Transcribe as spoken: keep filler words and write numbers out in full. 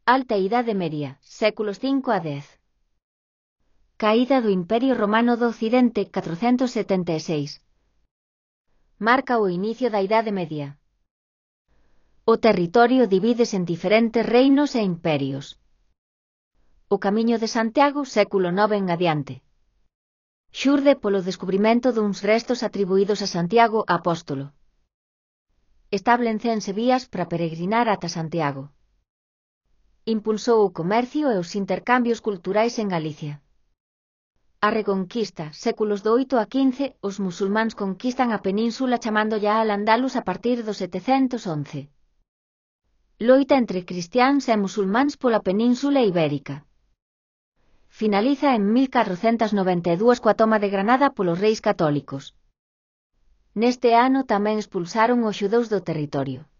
Alta Idade Media, séculos cinco a dez. Caída do Imperio Romano do Occidente, catrocentos setenta e seis. Marca o inicio da Idade Media. O territorio divídese en diferentes reinos e imperios. O Camiño de Santiago, século nove en adiante. Xurde polo descubrimento duns restos atribuídos a Santiago Apóstolo. Establencense vías para peregrinar ata Santiago. Impulsou o comercio e os intercambios culturais en Galicia. A Reconquista, séculos do oito a quince, os musulmáns conquistan a península chamándolla Al-Andalus a partir do setecentos once. Loita entre cristiáns e musulmáns pola península ibérica. Finaliza en mil catrocentos noventa e dous coa toma de Granada polos reis católicos. Neste ano tamén expulsaron os xudós do territorio.